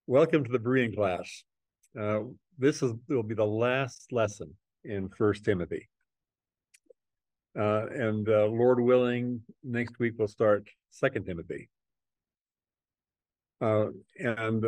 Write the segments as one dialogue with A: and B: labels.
A: Welcome to the Berean class. This will be the last lesson in First Timothy. And Lord willing, next week we'll start Second Timothy. In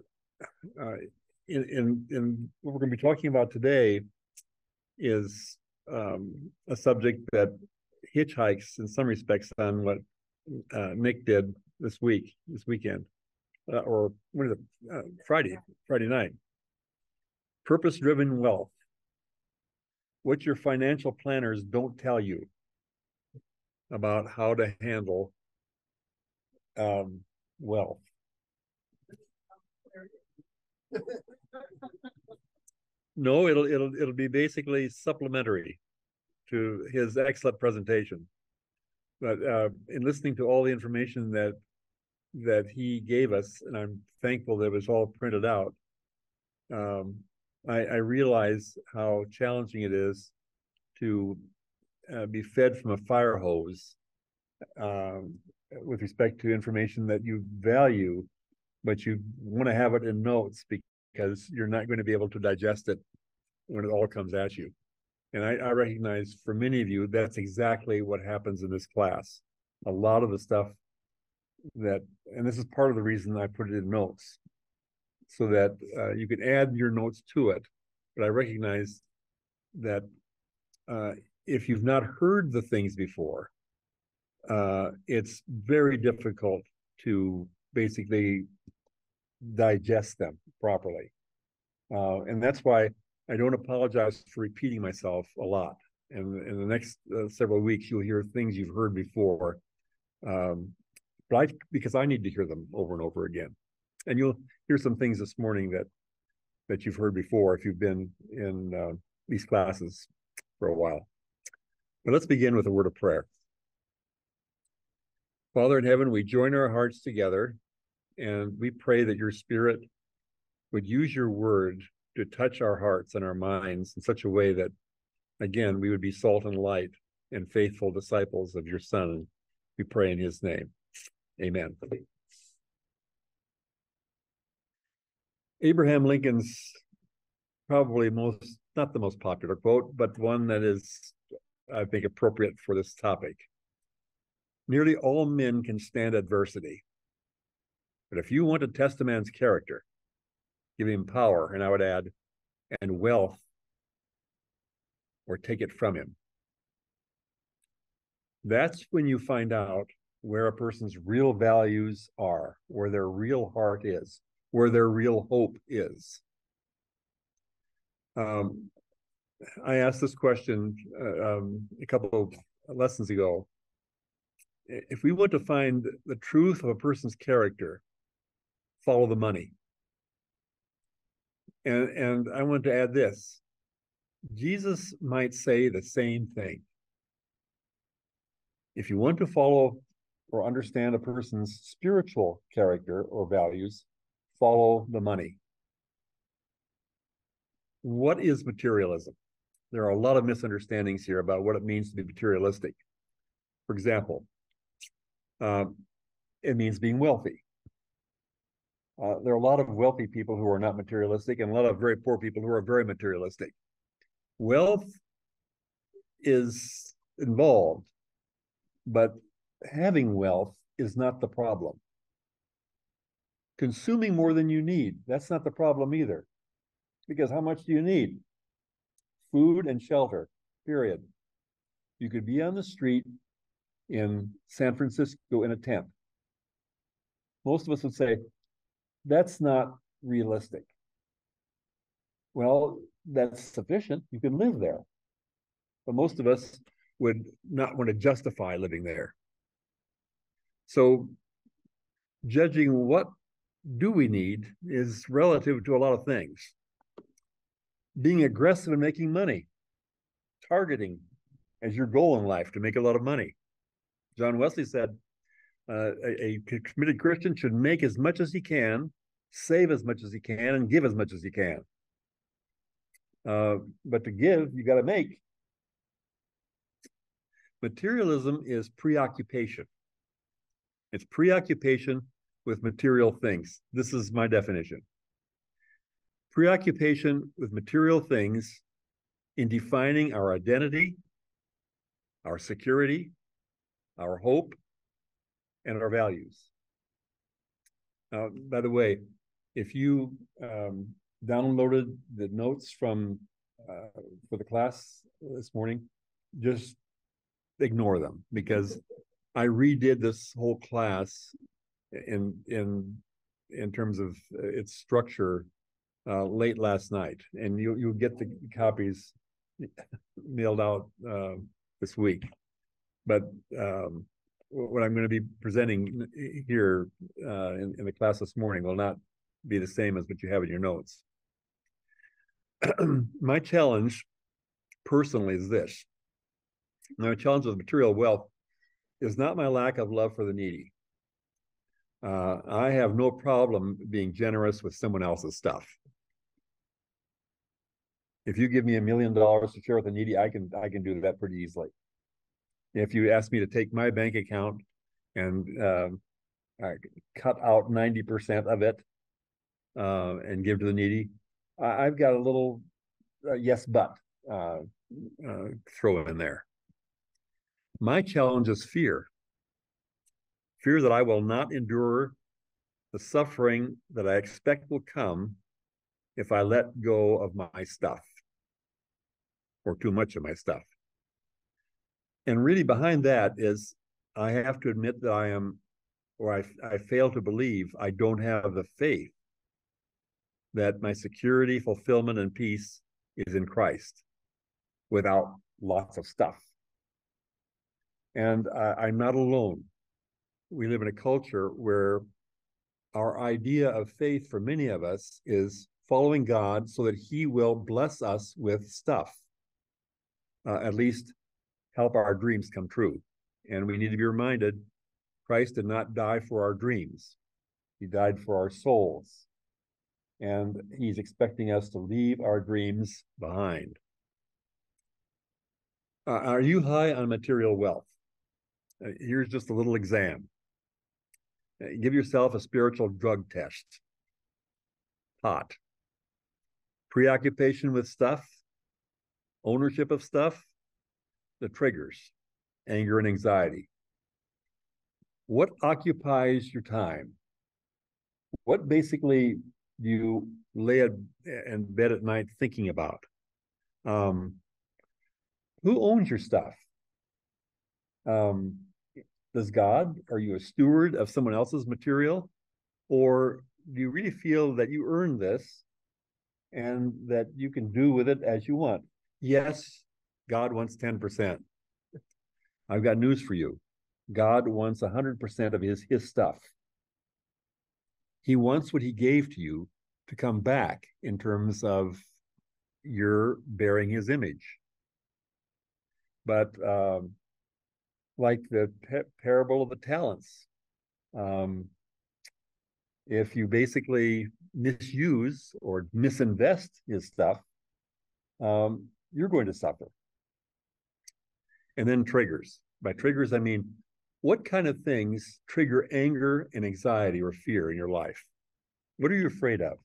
A: what we're going to be talking about today is a subject that hitchhikes in some respects on what Nick did this weekend. Or what is it? Friday night. Purpose-driven wealth. What your financial planners don't tell you about how to handle wealth. No, it'll be basically supplementary to his excellent presentation. But in listening to all the information that he gave us, and I'm thankful that it was all printed out, I realize how challenging it is to be fed from a fire hose with respect to information that you value, but you want to have it in notes because you're not going to be able to digest it when it all comes at you. And I recognize for many of you, that's exactly what happens in this class. A lot of the stuff and this is part of the reason I put it in notes, so that you can add your notes to it. But I recognize that if you've not heard the things before, it's very difficult to basically digest them properly. And that's why I don't apologize for repeating myself a lot. And in the next several weeks, you'll hear things you've heard before. Because I need to hear them over and over again. And you'll hear some things this morning that you've heard before if you've been in these classes for a while. But let's begin with a word of prayer. Father in heaven, we join our hearts together and we pray that your Spirit would use your word to touch our hearts and our minds in such a way that, again, we would be salt and light and faithful disciples of your Son. We pray in his name. Amen. Abraham Lincoln's probably not the most popular quote, but one that is, I think, appropriate for this topic. Nearly all men can stand adversity. But if you want to test a man's character, give him power, and I would add, and wealth, or take it from him. That's when you find out where a person's real values are, where their real heart is, where their real hope is. I asked this question a couple of lessons ago. If we want to find the truth of a person's character, follow the money. And I want to add this. Jesus might say the same thing. If you want to follow or understand a person's spiritual character or values, follow the money. What is materialism? There are a lot of misunderstandings here about what it means to be materialistic. For example, it means being wealthy. There are a lot of wealthy people who are not materialistic and a lot of very poor people who are very materialistic. Wealth is involved, but having wealth is not the problem. Consuming more than you need, that's not the problem either. Because how much do you need? Food and shelter, period. You could be on the street in San Francisco in a tent. Most of us would say, that's not realistic. Well, that's sufficient. You can live there. But most of us would not want to justify living there. So judging what do we need is relative to a lot of things. Being aggressive in making money, targeting as your goal in life to make a lot of money. John Wesley said, a committed Christian should make as much as he can, save as much as he can, and give as much as he can. But to give, you got to make. Materialism is preoccupation. It's preoccupation with material things. This is my definition. Preoccupation with material things in defining our identity, our security, our hope, and our values. By the way, if you downloaded the notes from for the class this morning, just ignore them, because I redid this whole class in terms of its structure late last night, and you'll get the copies mailed out this week. But what I'm going to be presenting here in the class this morning will not be the same as what you have in your notes. My challenge personally is this. My challenge with material wealth is not my lack of love for the needy. I have no problem being generous with someone else's stuff. If you give me $1 million to share with the needy, I can do that pretty easily. If you ask me to take my bank account and cut out 90% of it and give to the needy, I've got a little yes but throw in there. My challenge is fear. Fear that I will not endure the suffering that I expect will come if I let go of my stuff, or too much of my stuff. And really behind that is, I have to admit that I am, or I fail to believe, I don't have the faith that my security, fulfillment, and peace is in Christ without lots of stuff. And I'm not alone. We live in a culture where our idea of faith for many of us is following God so that he will bless us with stuff, at least help our dreams come true. And we need to be reminded, Christ did not die for our dreams. He died for our souls. And he's expecting us to leave our dreams behind. Are you high on material wealth? Here's just a little exam. Give yourself a spiritual drug test. Pot. Preoccupation with stuff, ownership of stuff, the triggers, anger and anxiety. What occupies your time? What basically do you lay in bed at night thinking about? Who owns your stuff? Does God? Are you a steward of someone else's material? Or do you really feel that you earned this and that you can do with it as you want? Yes, God wants 10%. I've got news for you. God wants 100% of his stuff. He wants what he gave to you to come back in terms of your bearing his image. But like the parable of the talents, if you basically misuse or misinvest his stuff, you're going to suffer. And then triggers. By triggers, I mean, what kind of things trigger anger and anxiety or fear in your life? What are you afraid of?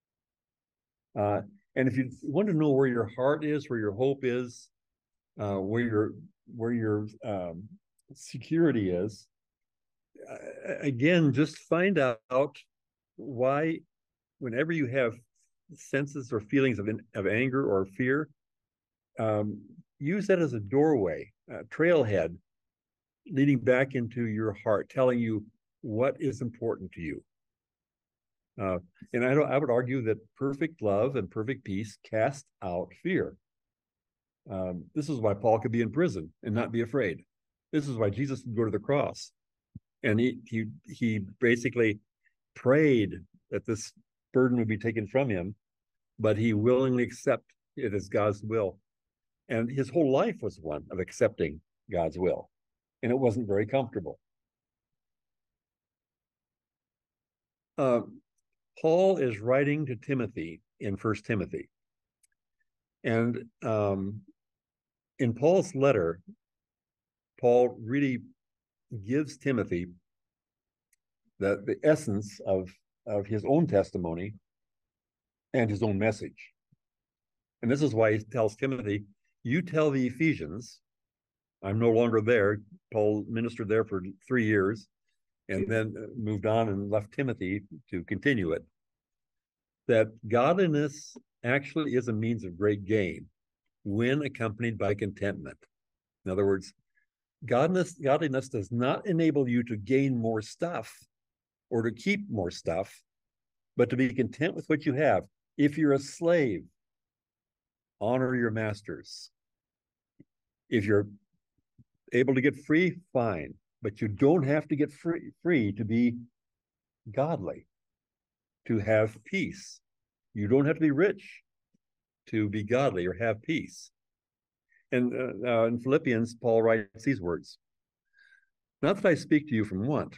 A: And if you want to know where your heart is, where your hope is, where your security is, again, just find out why, whenever you have senses or feelings of anger or fear, use that as a doorway, a trailhead leading back into your heart, telling you what is important to you. And I would argue that perfect love and perfect peace cast out fear. This is why Paul could be in prison and not be afraid. This is why Jesus could go to the cross. And he basically prayed that this burden would be taken from him, but he willingly accepted it as God's will. And his whole life was one of accepting God's will. And it wasn't very comfortable. Paul is writing to Timothy in 1 Timothy. And in Paul's letter, Paul really gives Timothy the essence of his own testimony and his own message. And this is why he tells Timothy, you tell the Ephesians, I'm no longer there. Paul ministered there for 3 years and then moved on and left Timothy to continue it, that godliness actually is a means of great gain when accompanied by contentment. In other words, godliness does not enable you to gain more stuff or to keep more stuff, but to be content with what you have. If you're a slave, honor your masters. If you're able to get free, fine, but you don't have to get free to be godly, to have peace. You don't have to be rich to be godly or have peace. And in Philippians, Paul writes these words, not that I speak to you from want,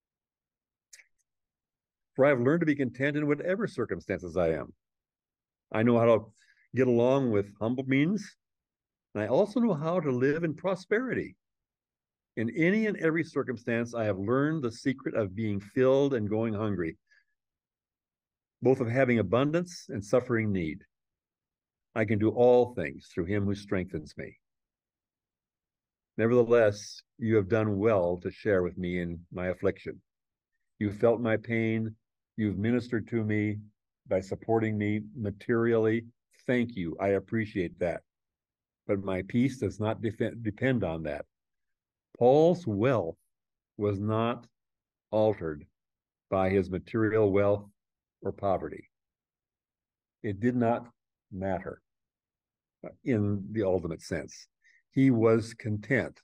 A: for I have learned to be content in whatever circumstances I am. I know how to get along with humble means, and I also know how to live in prosperity. In any and every circumstance, I have learned the secret of being filled and going hungry, both of having abundance and suffering need. I can do all things through him who strengthens me. Nevertheless, you have done well to share with me in my affliction. You felt my pain. You've ministered to me by supporting me materially. Thank you. I appreciate that. But my peace does not depend on that. Paul's wealth was not altered by his material wealth or poverty. It did not matter in the ultimate sense. He was content.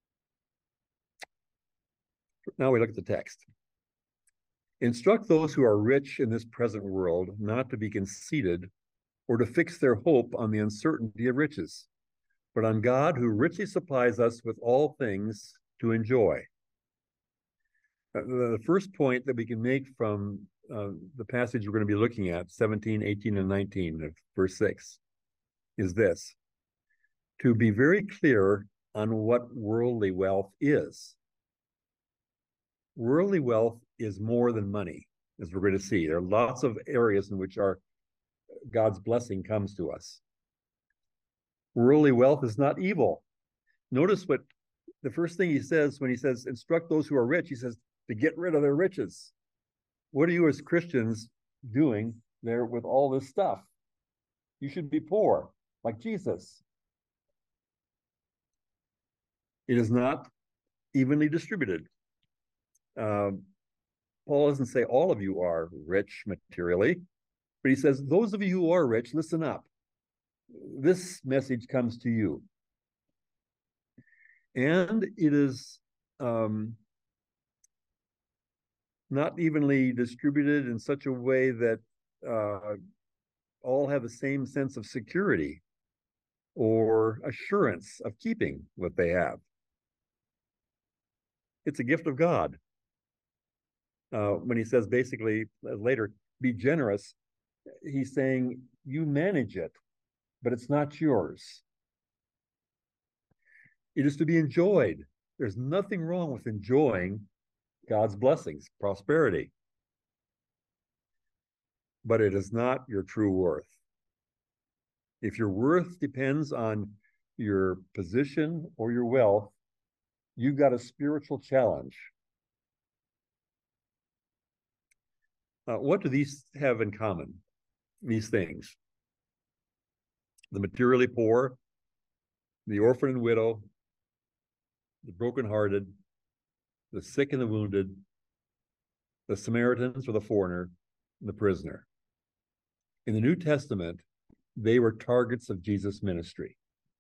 A: Now we look at the text. Instruct those who are rich in this present world not to be conceited or to fix their hope on the uncertainty of riches, but on God who richly supplies us with all things to enjoy. The first point that we can make from the passage we're going to be looking at, 17, 18, and 19 of verse 6, is this: to be very clear on what worldly wealth is. Worldly wealth is more than money, as we're going to see. There are lots of areas in which God's blessing comes to us. Worldly wealth is not evil. Notice what the first thing he says when he says, instruct those who are rich, he says, to get rid of their riches. What are you as Christians doing there with all this stuff? You should be poor, like Jesus. It is not evenly distributed. Paul doesn't say all of you are rich materially, but he says, those of you who are rich, listen up. This message comes to you. And it is not evenly distributed in such a way that all have the same sense of security or assurance of keeping what they have. It's a gift of God. When he says basically later, be generous, he's saying you manage it, but it's not yours. It is to be enjoyed. There's nothing wrong with enjoying God's blessings, prosperity. But it is not your true worth. If your worth depends on your position or your wealth, you've got a spiritual challenge. What do these have in common? These things: the materially poor, the orphan and widow, the brokenhearted, the sick and the wounded, the Samaritans or the foreigner, and the prisoner. In the New Testament, they were targets of Jesus' ministry.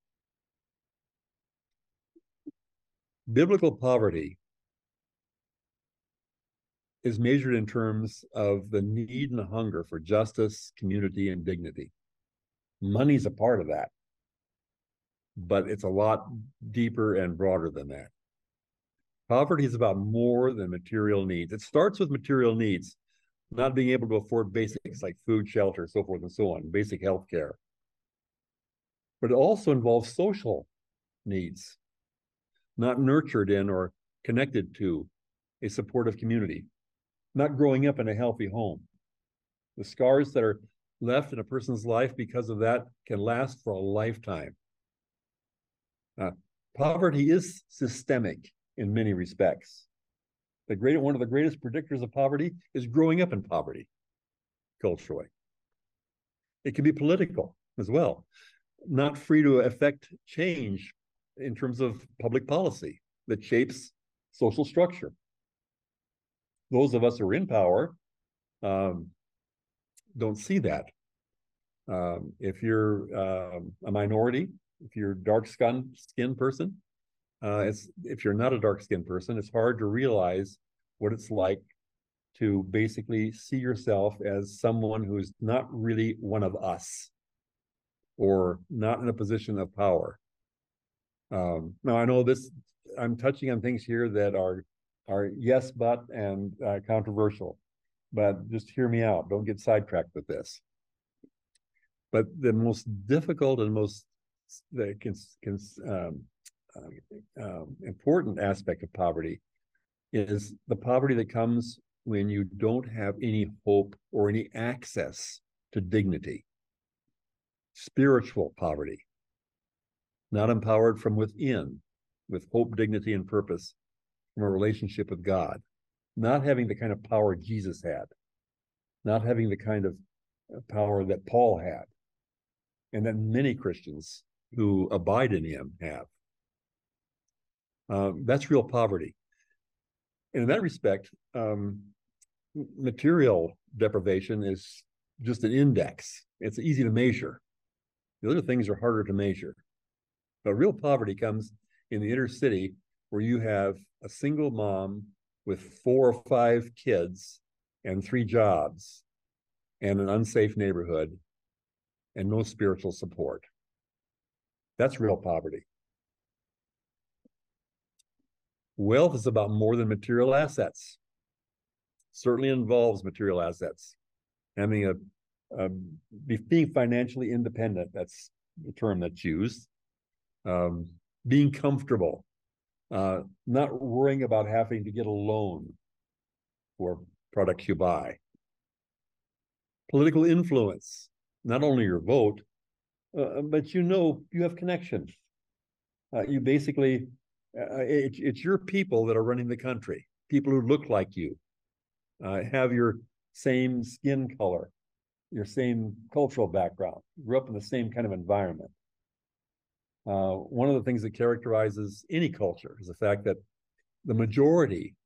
A: Biblical poverty is measured in terms of the need and the hunger for justice, community, and dignity. Money's a part of that, but it's a lot deeper and broader than that. Poverty is about more than material needs. It starts with material needs, not being able to afford basics like food, shelter, so forth and so on, basic health care. But it also involves social needs, not nurtured in or connected to a supportive community, not growing up in a healthy home. The scars that are left in a person's life because of that can last for a lifetime. Poverty is systemic in many respects. One of the greatest predictors of poverty is growing up in poverty culturally. It can be political as well, not free to affect change in terms of public policy that shapes social structure. Those of us who are in power don't see that. If you're a minority, if you're a dark-skinned person, if you're not a dark-skinned person, it's hard to realize what it's like to basically see yourself as someone who's not really one of us or not in a position of power. Now, I know I'm touching on things here that are yes, but, and controversial, but just hear me out. Don't get sidetracked with this. But the most difficult and most important aspect of poverty is the poverty that comes when you don't have any hope or any access to dignity. Spiritual poverty, not empowered from within with hope, dignity, and purpose from a relationship with God, not having the kind of power Jesus had, not having the kind of power that Paul had, and that many Christians who abide in him have. That's real poverty. And in that respect, material deprivation is just an index. It's easy to measure. The other things are harder to measure. But real poverty comes in the inner city where you have a single mom with 4 or 5 kids and 3 jobs and an unsafe neighborhood and no spiritual support. That's real poverty. Wealth is about more than material assets. Certainly involves material assets. Having being financially independent, that's the term that's used. Being comfortable, not worrying about having to get a loan for products you buy. Political influence, not only your vote, but you have connections. You basically, it's your people that are running the country, people who look like you, have your same skin color, your same cultural background, grew up in the same kind of environment. One of the things that characterizes any culture is the fact that the majority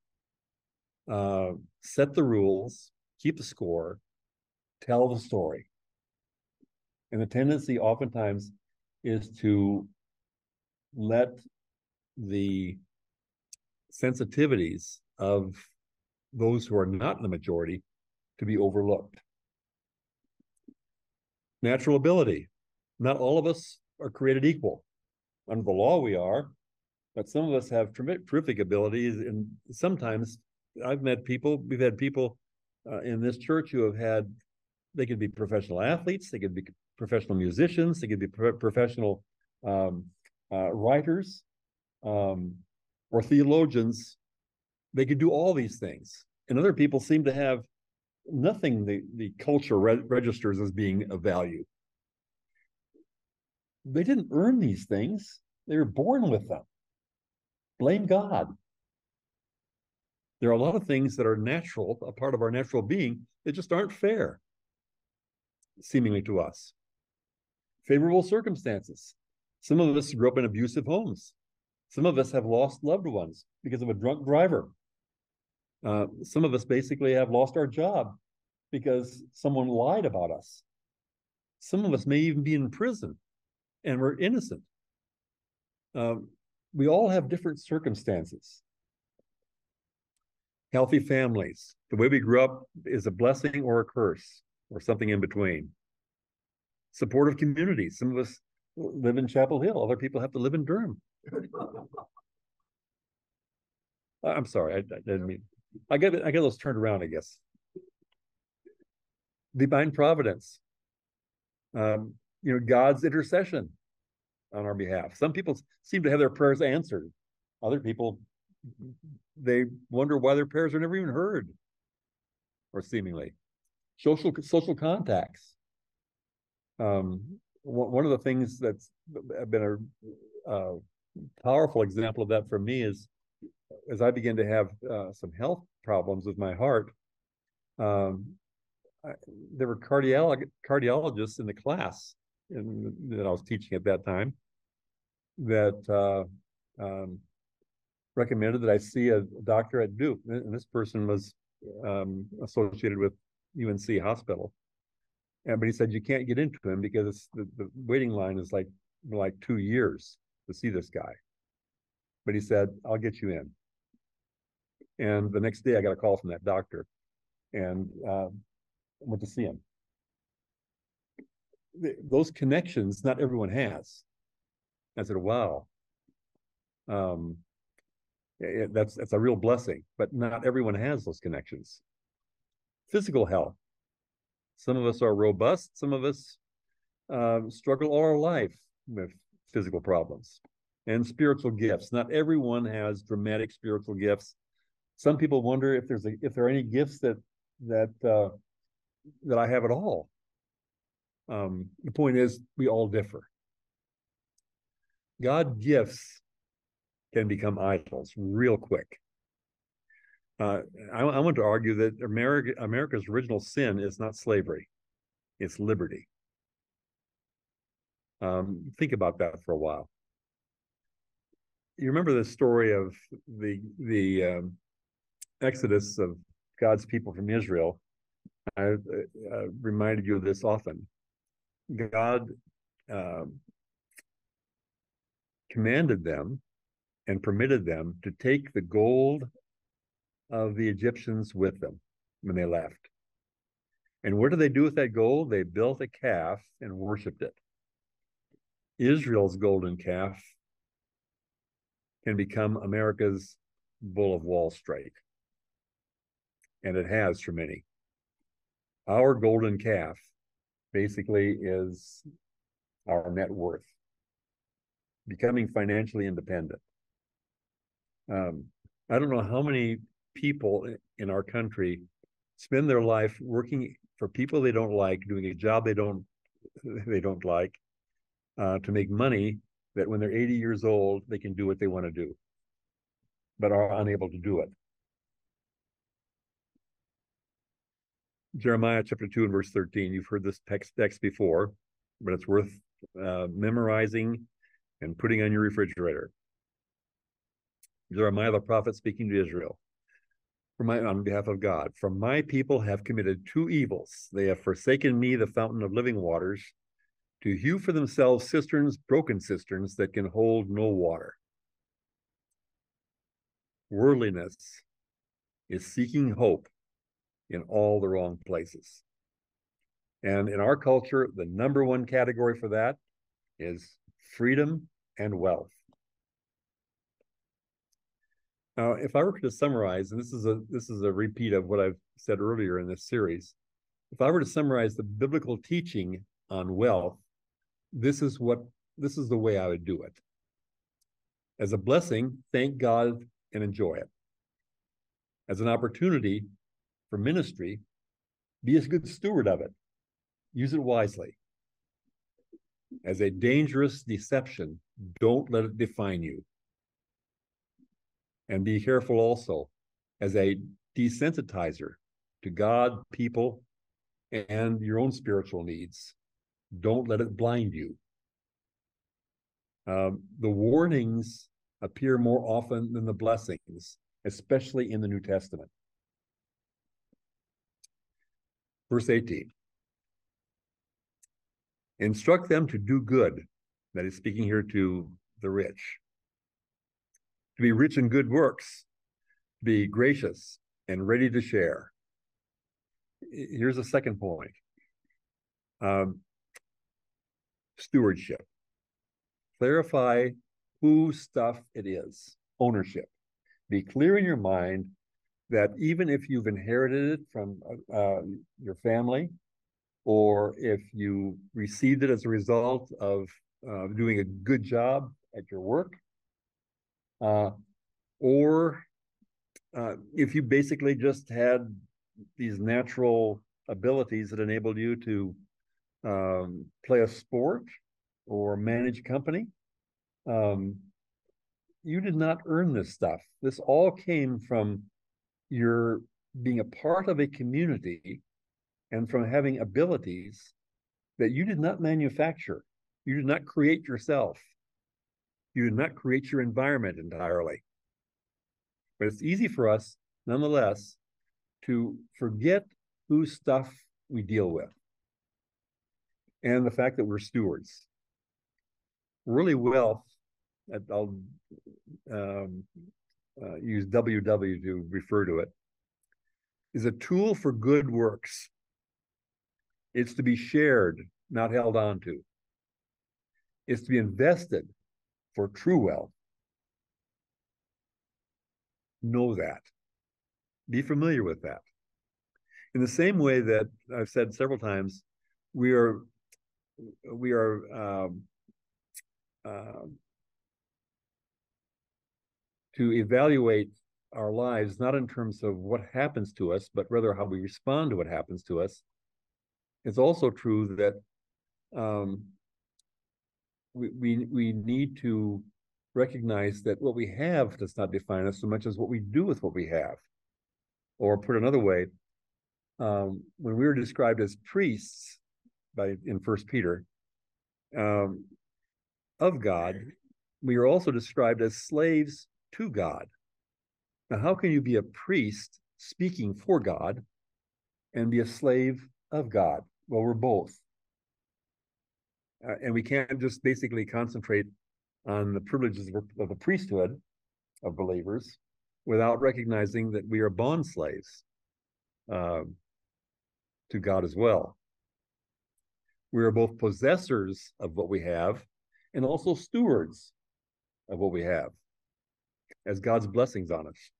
A: set the rules, keep the score, tell the story. And the tendency oftentimes is to let the sensitivities of those who are not in the majority to be overlooked. Natural ability. Not all of us are created equal. Under the law, we are, but some of us have terrific abilities. And sometimes we've had people in this church who they could be professional athletes, they could be professional musicians, they could be professional writers or theologians. They could do all these things. And other people seem to have nothing the culture registers as being of value. They didn't earn these things. They were born with them. Blame God. There are a lot of things that are natural, a part of our natural being, that just aren't fair, seemingly to us. Favorable circumstances. Some of us grew up in abusive homes. Some of us have lost loved ones because of a drunk driver. Some of us basically have lost our job because someone lied about us. Some of us may even be in prison and we're innocent. We all have different circumstances. Healthy families. The way we grew up is a blessing or a curse or something in between. Supportive communities. Some of us live in Chapel Hill. Other people have to live in Durham. I'm sorry. I didn't mean. I get those turned around, I guess. Divine providence. God's intercession on our behalf. Some people seem to have their prayers answered. Other people, they wonder why their prayers are never even heard, or seemingly. Social contacts. One of the things that's been a powerful example of that for me is as I began to have some health problems with my heart. Um, I, there were cardiologists in the class that I was teaching at that time that recommended that I see a doctor at Duke, and this person was associated with UNC Hospital. But he said you can't get into him because the waiting line is like 2 years to see this guy. But he said, I'll get you in. And the next day I got a call from that doctor and went to see him. Those connections, not everyone has. I said, wow. That's a real blessing, but not everyone has those connections. Physical health. Some of us are robust. Some of us struggle all our life with physical problems. And spiritual gifts. Not everyone has dramatic spiritual gifts. Some people wonder if there are any gifts that I have at all. The point is, we all differ. God gifts can become idols real quick. I want to argue that America's original sin is not slavery, it's liberty. Think about that for a while. You remember the story of the exodus of God's people from Israel. I reminded you of this often. God commanded them and permitted them to take the gold of the Egyptians with them when they left. And what did they do with that gold? They built a calf and worshiped it. Israel's golden calf can become America's bull of Wall Street. And it has for many. Our golden calf basically is our net worth, becoming financially independent. I don't know how many people in our country spend their life working for people they don't like, doing a job they don't like, to make money that when they're 80 years old, they can do what they want to do, but are unable to do it. Jeremiah chapter 2 and verse 13. You've heard this text before, but it's worth memorizing and putting on your refrigerator. Jeremiah the prophet speaking to Israel. On behalf of God, for my people have committed two evils. They have forsaken me, the fountain of living waters, to hew for themselves cisterns, broken cisterns that can hold no water. Worldliness is seeking hope in all the wrong places. And in our culture, the number one category for that is freedom and wealth. Now, if I were to summarize, and this is a repeat of what I've said earlier in this series, if I were to summarize the biblical teaching on wealth, this is the way I would do it. As a blessing, thank God and enjoy it. As an opportunity for ministry, be a good steward of it. Use it wisely. As a dangerous deception, don't let it define you. And be careful also as a desensitizer to God, people, and your own spiritual needs. Don't let it blind you. The warnings appear more often than the blessings, especially in the New Testament. Verse 18. Instruct them to do good. That is speaking here to the rich. To be rich in good works, be gracious and ready to share. Here's a second point. Stewardship. Clarify whose stuff it is. Ownership. Be clear in your mind that even if you've inherited it from your family, or if you received it as a result of doing a good job at your work, or if you basically just had these natural abilities that enabled you to play a sport or manage a company. Um, you did not earn this stuff. This all came from your being a part of a community and from having abilities that you did not manufacture. You did not create yourself. You did not create your environment entirely. But it's easy for us, nonetheless, to forget whose stuff we deal with and the fact that we're stewards. Really, wealth, I'll um, use WW to refer to it, is a tool for good works. It's to be shared, not held on to. It's to be invested for true wealth. Know that. Be familiar with that. In the same way that I've said several times, we are we are uh, to evaluate our lives not in terms of what happens to us, but rather how we respond to what happens to us. It's also true that um, we need to recognize that what we have does not define us so much as what we do with what we have. Or put another way, when we were described as priests in First Peter um, of God, we are also described as slaves to God. Now, how can you be a priest speaking for God and be a slave of God? Well, we're both. And we can't just basically concentrate on the privileges of the priesthood of believers without recognizing that we are bond slaves uh, to God as well. We are both possessors of what we have and also stewards of what we have as God's blessings on us.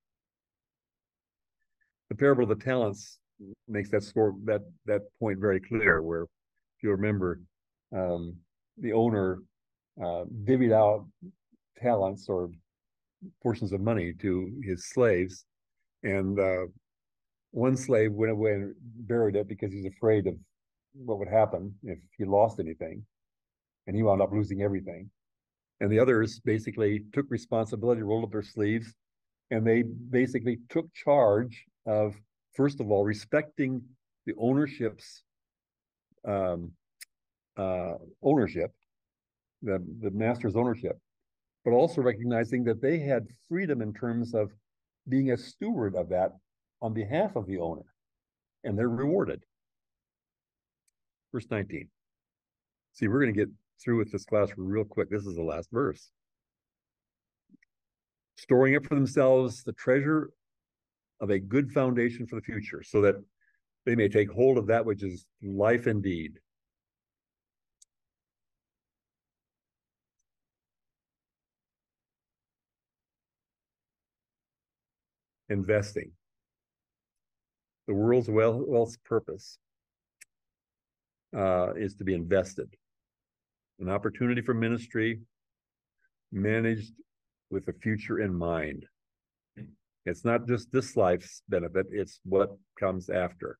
A: The parable of the talents makes that point very clear, where if you remember, the owner divvied out talents or portions of money to his slaves, and one slave went away and buried it because he's afraid of what would happen if he lost anything, and he wound up losing everything. And the others basically took responsibility, rolled up their sleeves, and they basically took charge of, first of all, respecting the um, ownership, the master's ownership, but also recognizing that they had freedom in terms of being a steward of that on behalf of the owner, and they're rewarded. Verse 19. See, we're going to get through with this class real quick. This is the last verse. Storing up for themselves the treasure of a good foundation for the future, so that they may take hold of that which is life indeed. Investing. The world's wealth's purpose is to be invested. An opportunity for ministry managed with the future in mind. It's not just this life's benefit, it's what comes after.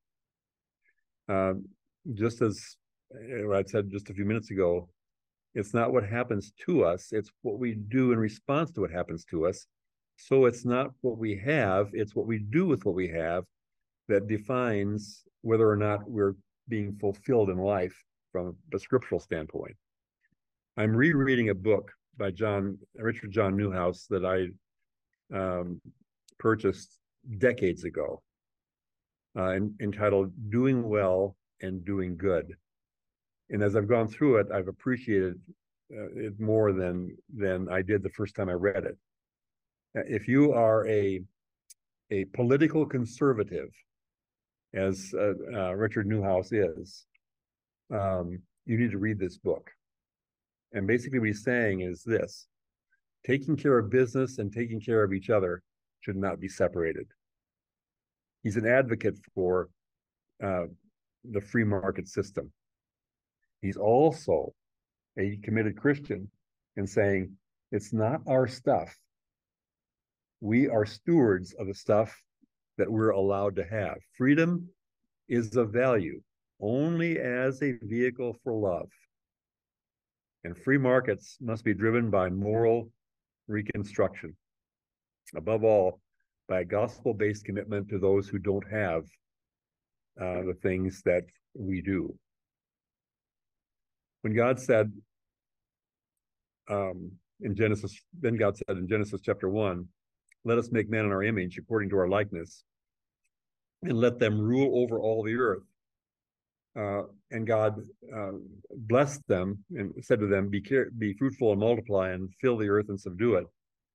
A: Just as I said just a few minutes ago, it's not what happens to us, it's what we do in response to what happens to us. So it's not what we have, it's what we do with what we have that defines whether or not we're being fulfilled in life from a scriptural standpoint. I'm rereading a book by Richard John Newhouse that I purchased decades ago, entitled Doing Well and Doing Good. And as I've gone through it, I've appreciated it more than I did the first time I read it. If you are a political conservative, as Richard Newhouse is, you need to read this book. And basically what he's saying is this: taking care of business and taking care of each other should not be separated. He's an advocate for the free market system. He's also a committed Christian in saying it's not our stuff. We are stewards of the stuff that we're allowed to have. Freedom is of value. only as a vehicle for love. And free markets must be driven by moral reconstruction. Above all, by a gospel-based commitment to those who don't have the things that we do. When God said in Genesis, then God said in Genesis chapter 1, let us make man in our image according to our likeness, and let them rule over all the earth. And God blessed them and said to them, be fruitful and multiply and fill the earth and subdue it.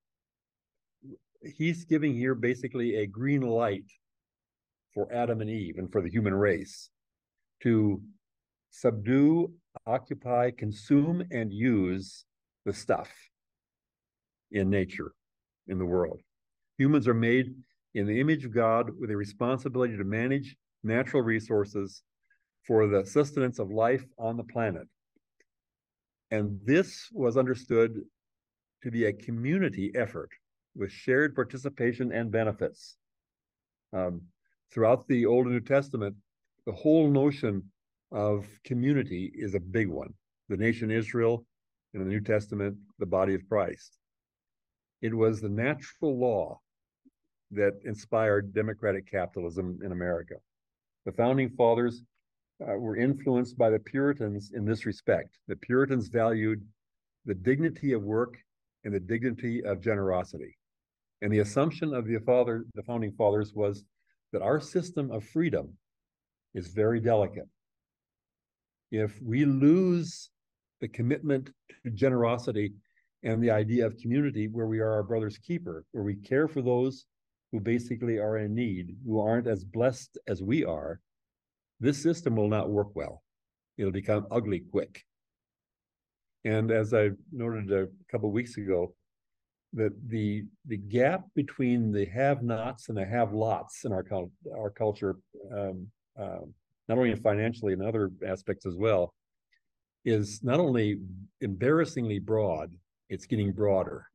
A: He's giving here basically a green light for Adam and Eve and for the human race to subdue, occupy, consume, and use the stuff in nature, in the world. Humans are made in the image of God with a responsibility to manage natural resources for the sustenance of life on the planet. And this was understood to be a community effort with shared participation and benefits. Throughout the Old and New Testament, the whole notion of community is a big one. The nation Israel, in the New Testament, the body of Christ. It was the natural law that inspired democratic capitalism in America. The founding fathers were influenced by the Puritans in this respect. The Puritans valued the dignity of work and the dignity of generosity. And the assumption of the founding fathers was that our system of freedom is very delicate. If we lose the commitment to generosity and the idea of community where we are our brother's keeper, where we care for those who basically are in need, who aren't as blessed as we are, this system will not work well. It'll become ugly quick. And as I noted a couple of weeks ago, that the gap between the have-nots and the have-lots in our culture, not only financially and other aspects as well, is not only embarrassingly broad, it's getting broader.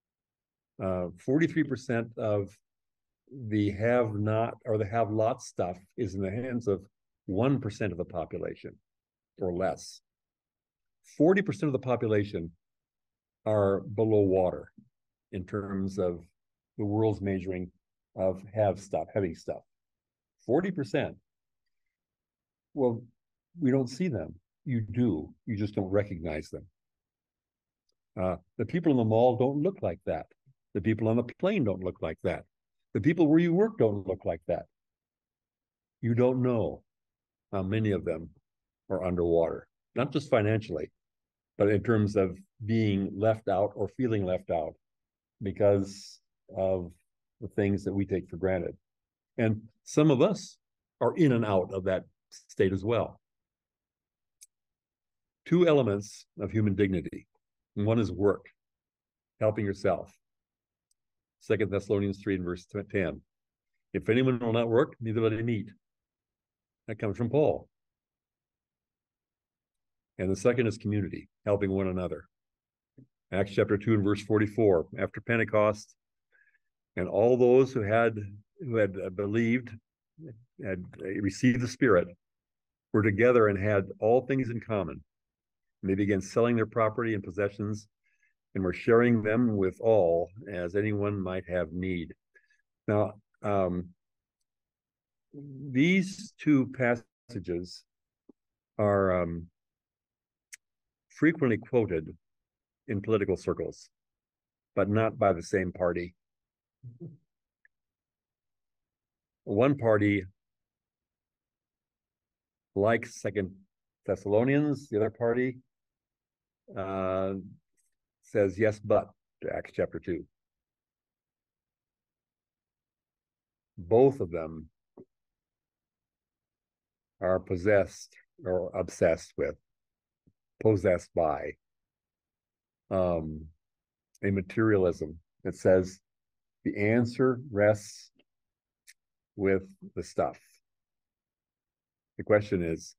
A: 43% of the have-not or the have-lot stuff is in the hands of 1% of the population or less. 40% of the population are below water in terms of the world's measuring of heavy stuff. 40%. Well, we don't see them. You do. You just don't recognize them. The people in the mall don't look like that. The people on the plane don't look like that. The people where you work don't look like that. You don't know how many of them are underwater, not just financially, but in terms of being left out or feeling left out because of the things that we take for granted. And some of us are in and out of that state as well. Two elements of human dignity. One is work, helping yourself. 2 Thessalonians 3 and verse 10. If anyone will not work, neither let him eat. That comes from Paul. And the second is community, helping one another. Acts chapter 2 and verse 44. After Pentecost, and all those who had believed, had received the Spirit, were together and had all things in common. And they began selling their property and possessions and were sharing them with all as anyone might have need. Now, these two passages are frequently quoted in political circles, but not by the same party. One party likes 2 Thessalonians, the other party says yes, but to Acts chapter 2. Both of them are possessed or obsessed with, possessed by a materialism that says the answer rests with the stuff. The question is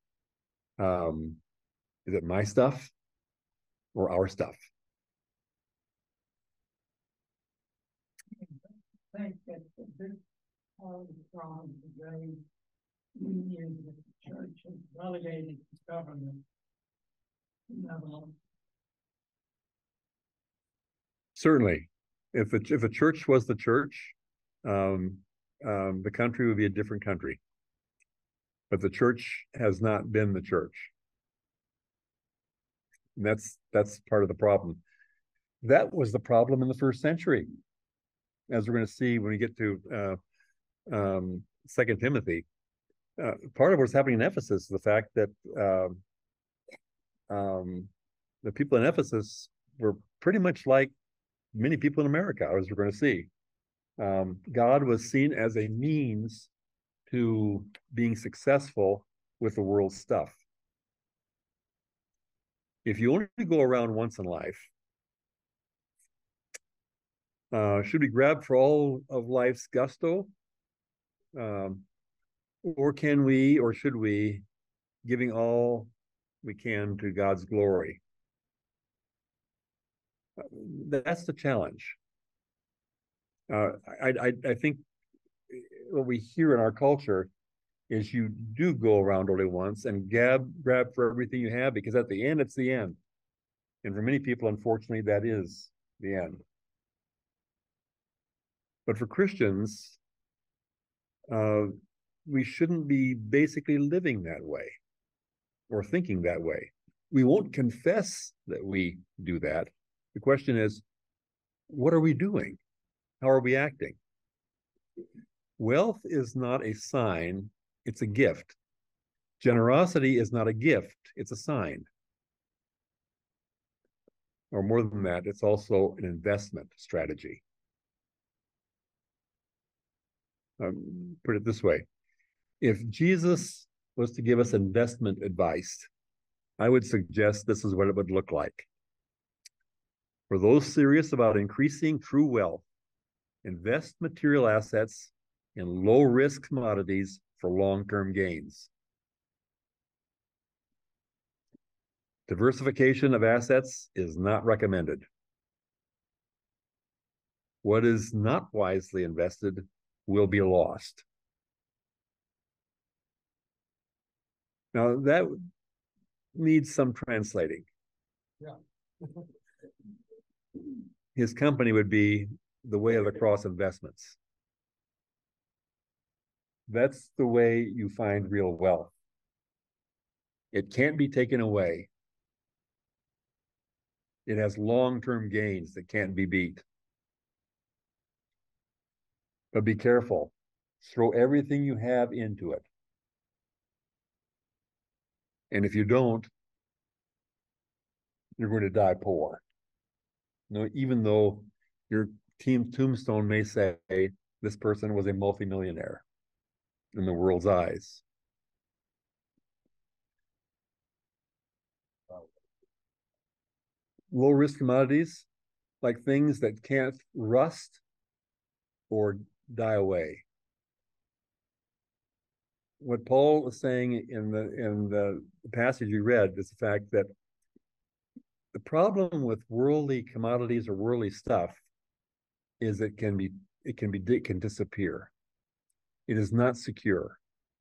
A: it my stuff or our stuff?
B: I think that the big part of the problem today is church has relegated its government level.
A: Certainly, if the church was the church, the country would be a different country. But the church has not been the church. And that's part of the problem. That was the problem in the first century, as we're going to see when we get to Second Timothy. Part of what's happening in Ephesus is the fact that the people in Ephesus were pretty much like many people in America, as we're going to see. God was seen as a means to being successful with the world's stuff. If you only go around once in life, should we grab for all of life's gusto? Or can we, or should we, giving all we can to God's glory? That's the challenge. I think what we hear in our culture is you do go around only once and grab for everything you have, because at the end, it's the end. And for many people, unfortunately, that is the end. But for Christians, we shouldn't be basically living that way or thinking that way. We won't confess that we do that. The question is, what are we doing? How are we acting? Wealth is not a sign, it's a gift. Generosity is not a gift, it's a sign. Or more than that, it's also an investment strategy. Put it this way. If Jesus was to give us investment advice, I would suggest this is what it would look like. For those serious about increasing true wealth, invest material assets in low-risk commodities for long-term gains. Diversification of assets is not recommended. What is not wisely invested will be lost. Now, that needs some translating.
B: Yeah.
A: His company would be the Way of the Cross Investments. That's the way you find real wealth. It can't be taken away. It has long-term gains that can't be beat. But be careful. Throw everything you have into it. And if you don't, you're going to die poor. You know, even though your team tombstone may say this person was a multimillionaire in the world's eyes. Low risk commodities, like things that can't rust or die away. What Paul is saying in the passage you read is the fact that the problem with worldly commodities or worldly stuff is it can disappear. It is not secure.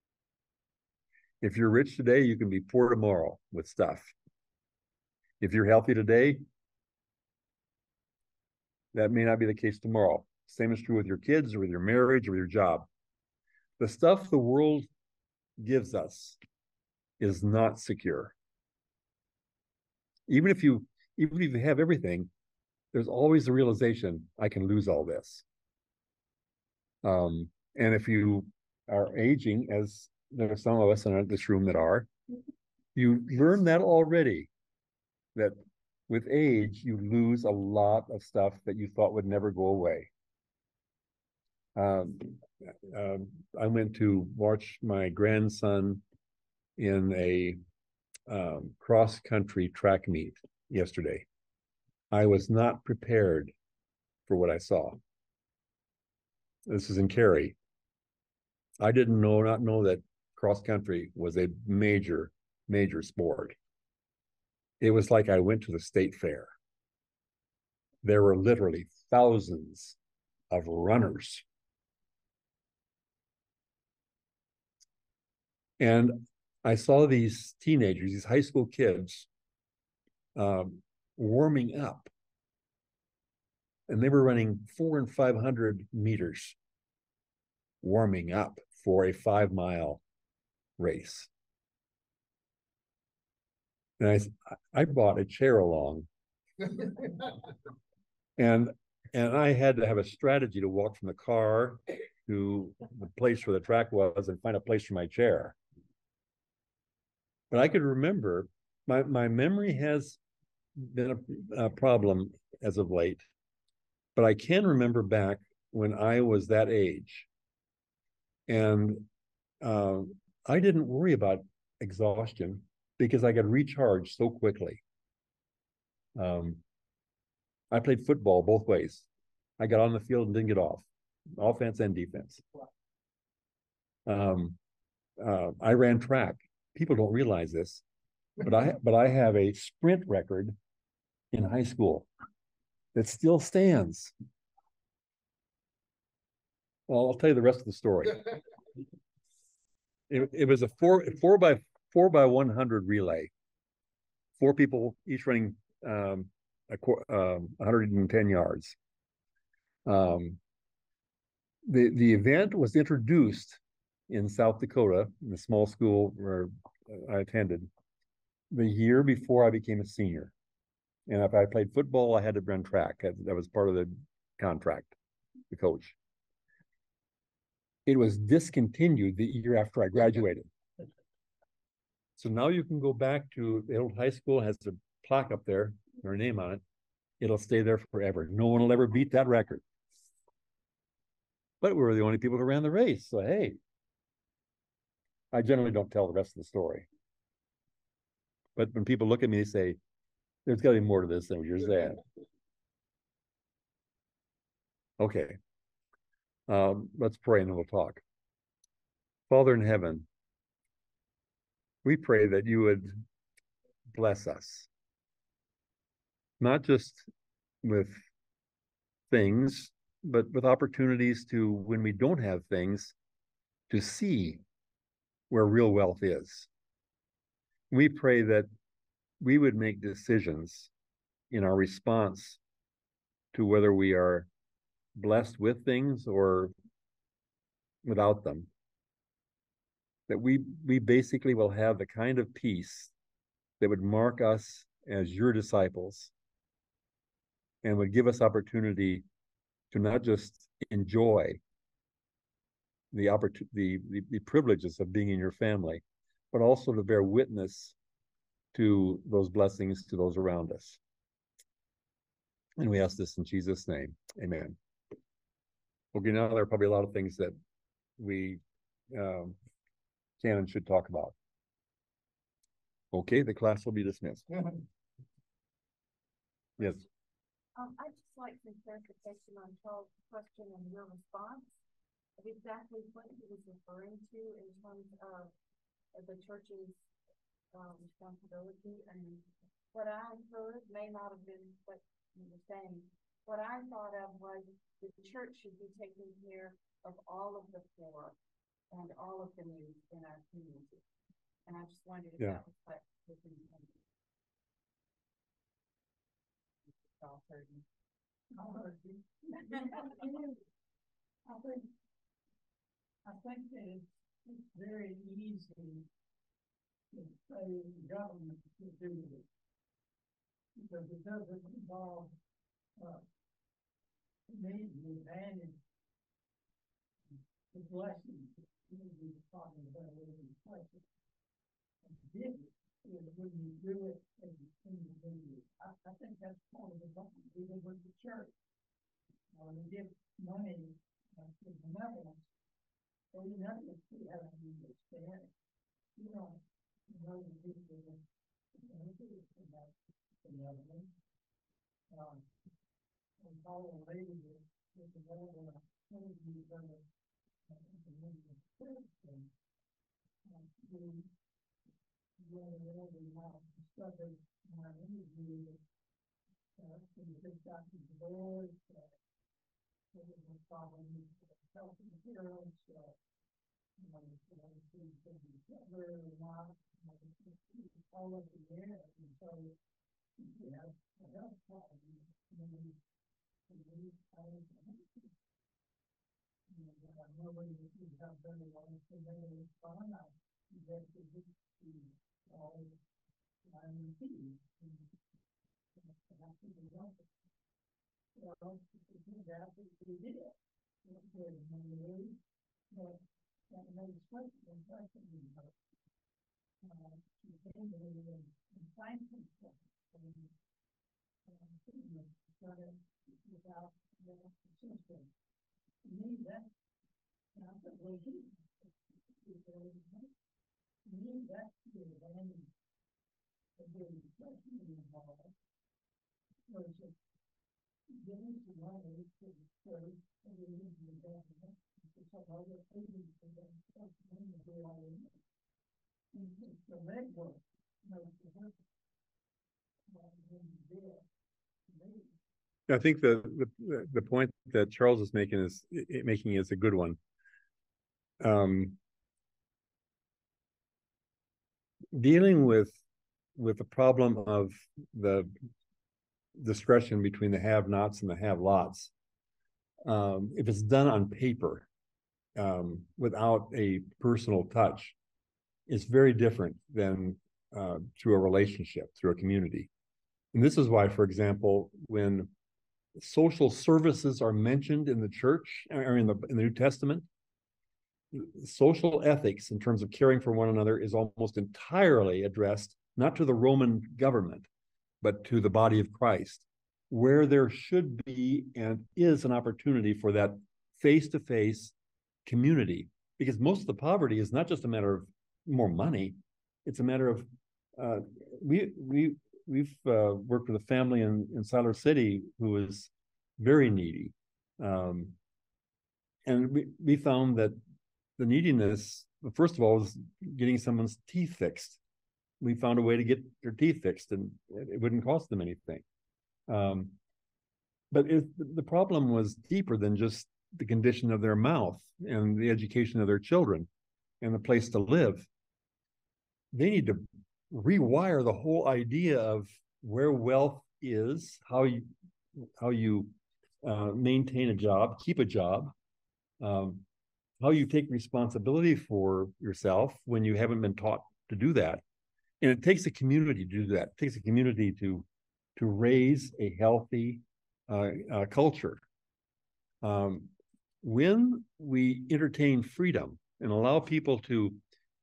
A: If you're rich today, you can be poor tomorrow with stuff. If you're healthy today, that may not be the case tomorrow. Same is true with your kids or with your marriage or with your job. The stuff the world gives us is not secure. Even if you have everything, there's always the realization I can lose all this. And if you are aging, as there are some of us in this room that are, you learn that already, that with age, you lose a lot of stuff that you thought would never go away. I went to watch my grandson in a cross-country track meet yesterday. I was not prepared for what I saw. This is in Cary. I did not know that cross-country was a major sport. It was like I went to the state fair. There were literally thousands of runners. And I saw these teenagers, these high school kids, warming up, and they were running 400 and 500 meters, warming up for a 5 mile race. And I bought a chair along, and I had to have a strategy to walk from the car to the place where the track was and find a place for my chair. But I could remember, my memory has been a problem as of late, but I can remember back when I was that age, and I didn't worry about exhaustion because I could recharge so quickly. I played football both ways. I got on the field and didn't get off, offense and defense. I ran track. People don't realize this, but I have a sprint record in high school that still stands. Well, I'll tell you the rest of the story. It was a four by 100 relay. 4 people each running 110 yards. The event was introduced in South Dakota in the small school where I attended the year before I became a senior. And if I played football, I had to run track. That was part of the contract, the coach. It was discontinued the year after I graduated. So now you can go back to the old high school, has a plaque up there, their name on it. It'll stay there forever. No one will ever beat that record. But we were the only people who ran the race. So, hey, I generally don't tell the rest of the story. But when people look at me, they say, there's got to be more to this than what you're saying. Okay. Let's pray and then we'll talk. Father in heaven, we pray that you would bless us, not just with things, but with opportunities to, when we don't have things, to see where real wealth is. We pray that we would make decisions in our response to whether we are blessed with things or without them. That we basically will have the kind of peace that would mark us as your disciples and would give us opportunity to not just enjoy the privileges of being in your family, but also to bear witness to those blessings to those around us. And we ask this in Jesus' name. Amen. Okay, now there are probably a lot of things that we can and should talk about. Okay, the class will be dismissed. Yes.
C: I'd just like some clarification on Charles' question and your response of exactly what he was referring to in terms of the church's responsibility. And what I heard may not have been what you were saying. What I thought of was the church should be taking care of all of the poor and all of the needs in our community. And I just wondered if that was what was intended. All heard me.
B: I think that it's very easy to say government to do this because it doesn't involve the advantage, the blessings that community is talking about in places. And to give it is when you do it as an individual. I think that's part of the problem, even with the church. When you give money to the benevolence, well, you never see how to understand it. You don't know the people that benefit from that benevolence. And follow a lady with the level of energy from the person. We now discovered in our interview that from the Dr. Dolores, there was a problem with health insurance, Hitler or not, all of the air, and so you have a health problem. Nobody would have very long to respond. I suggested this to all vitamin C. Well, that's what we did. But that made sense when person became in science without the system. To me, that's not the way he to me, that's the advantage of being personally involved versus giving some money to the church and giving the government to some other agency that's going to do all of it. It's the legwork makes the difference.
A: I think the point that Charles is making is a good one. Dealing with the problem of the discretion between the have-nots and the have-lots, if it's done on paper, without a personal touch, it's very different than through a relationship, through a community. And this is why, for example, when social services are mentioned in the church or in the New Testament, social ethics in terms of caring for one another is almost entirely addressed not to the Roman government, but to the body of Christ, where there should be and is an opportunity for that face-to-face community. Because most of the poverty is not just a matter of more money; it's a matter of we've worked with a family in Siler City who is very needy, and we found that the neediness, first of all, is getting someone's teeth fixed. We found a way to get their teeth fixed, and it wouldn't cost them anything. But the problem was deeper than just the condition of their mouth and the education of their children and the place to live. They need to rewire the whole idea of where wealth is, how you maintain a job, keep a job, how you take responsibility for yourself when you haven't been taught to do that. And it takes a community to do that. It takes a community to raise a healthy culture. When we entertain freedom and allow people to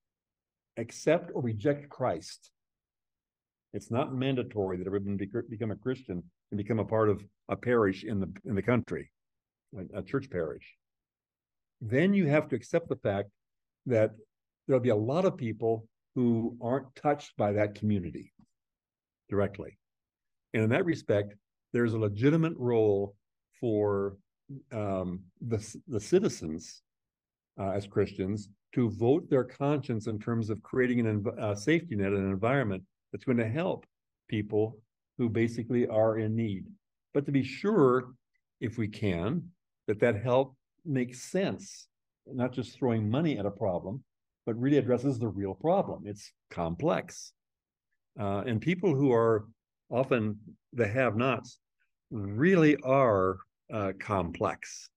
A: accept or reject Christ, it's not mandatory that everyone become a Christian and become a part of a parish in the country, a church parish. Then you have to accept the fact that there'll be a lot of people who aren't touched by that community directly. And in that respect, there's a legitimate role for the citizens as Christians to vote their conscience in terms of creating a safety net, an environment that's going to help people who basically are in need. But to be sure, if we can, that help makes sense, not just throwing money at a problem, but really addresses the real problem. It's complex. And people who are often the have-nots really are complex.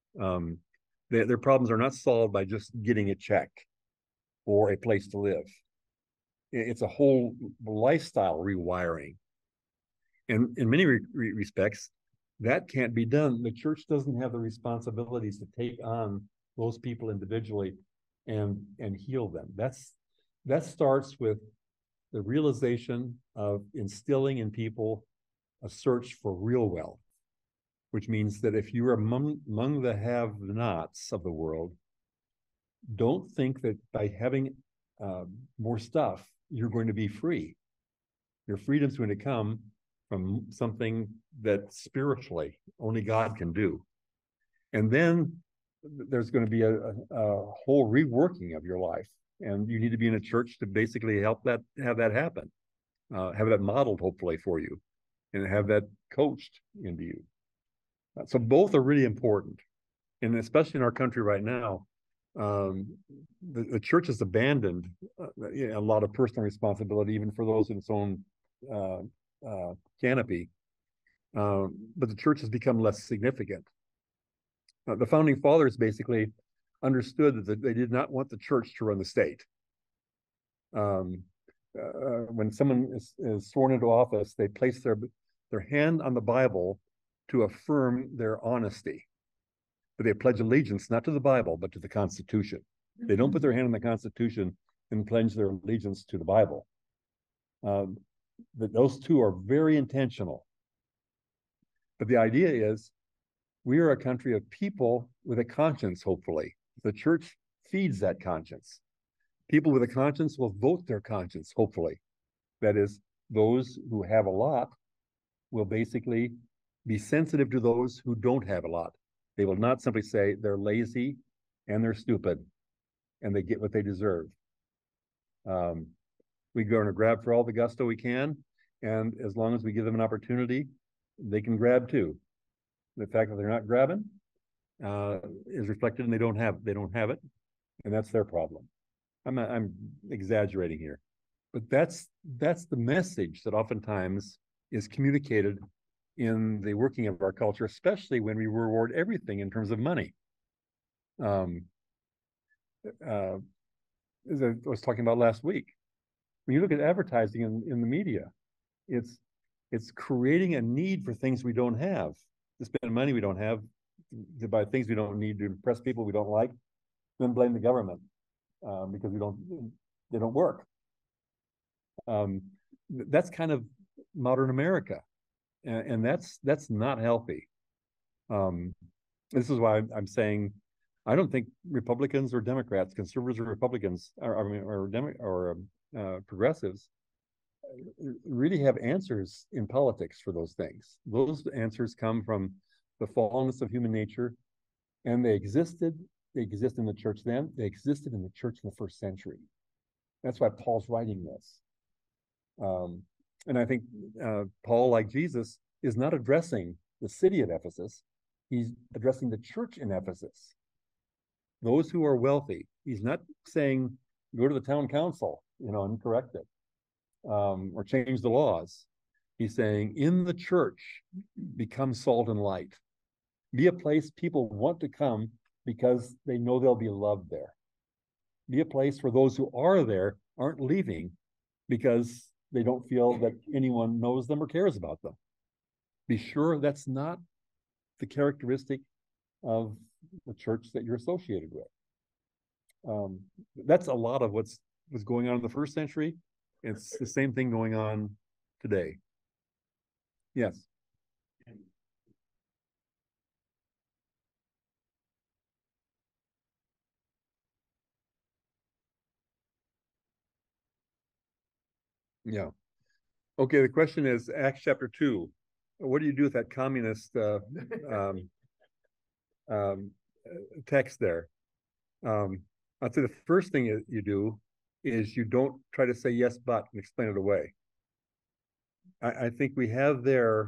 A: Their problems are not solved by just getting a check or a place to live. It's a whole lifestyle rewiring. And in many respects, that can't be done. The church doesn't have the responsibilities to take on those people individually and heal them. That starts with the realization of instilling in people a search for real wealth, which means that if you're among the have-nots of the world, don't think that by having more stuff, you're going to be free. Your freedom's going to come from something that spiritually only God can do. And then there's going to be a whole reworking of your life. And you need to be in a church to basically help have that happen, have that modeled hopefully for you, and have that coached into you. So both are really important. And especially in our country right now, The church has abandoned a lot of personal responsibility, even for those in its own canopy. But the church has become less significant. The founding fathers basically understood that they did not want the church to run the state. When someone is sworn into office, they place their hand on the Bible to affirm their honesty. But they pledge allegiance not to the Bible, but to the Constitution. They don't put their hand on the Constitution and pledge their allegiance to the Bible. Those two are very intentional. But the idea is we are a country of people with a conscience, hopefully. The church feeds that conscience. People with a conscience will vote their conscience, hopefully. That is, those who have a lot will basically be sensitive to those who don't have a lot. They will not simply say they're lazy and they're stupid and they get what they deserve. We go and grab for all the gusto we can, and as long as we give them an opportunity, they can grab too. The fact that they're not grabbing is reflected, and they don't have it, and that's their problem. I'm exaggerating here, but that's the message that oftentimes is communicated in the working of our culture, especially when we reward everything in terms of money. As I was talking about last week, when you look at advertising in the media, it's creating a need for things we don't have, to spend money we don't have, to buy things we don't need, to impress people we don't like, then blame the government because they don't work. That's kind of modern America, and that's not healthy. This is why I'm saying I don't think Republicans or Democrats, conservatives or Republicans, or progressives really have answers in politics for those things. Those answers come from the fallenness of human nature, and they exist in the church then, they existed in the church in the first century. That's why Paul's writing this. And I think Paul, like Jesus, is not addressing the city of Ephesus. He's addressing the church in Ephesus. Those who are wealthy. He's not saying, go to the town council, and correct it, or change the laws. He's saying, in the church, become salt and light. Be a place people want to come because they know they'll be loved there. Be a place where those who are there aren't leaving because they don't feel that anyone knows them or cares about them. Be sure that's not the characteristic of the church that you're associated with. That's a lot of what's going on in the first century. It's the same thing going on today. Yes. Yeah. Okay, the question is Acts chapter 2. What do you do with that communist text there? I'd say the first thing you do is you don't try to say yes, but, and explain it away. I think we have there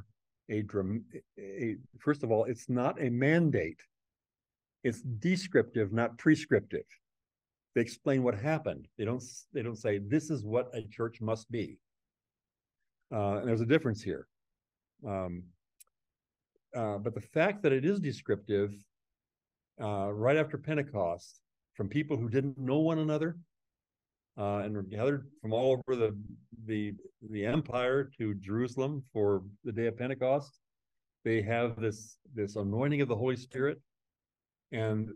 A: first of all, it's not a mandate. It's descriptive, not prescriptive. They explain what happened. They don't say this is what a church must be. And there's a difference here. But the fact that it is descriptive right after Pentecost, from people who didn't know one another and were gathered from all over the empire to Jerusalem for the day of Pentecost, they have this anointing of the Holy Spirit, and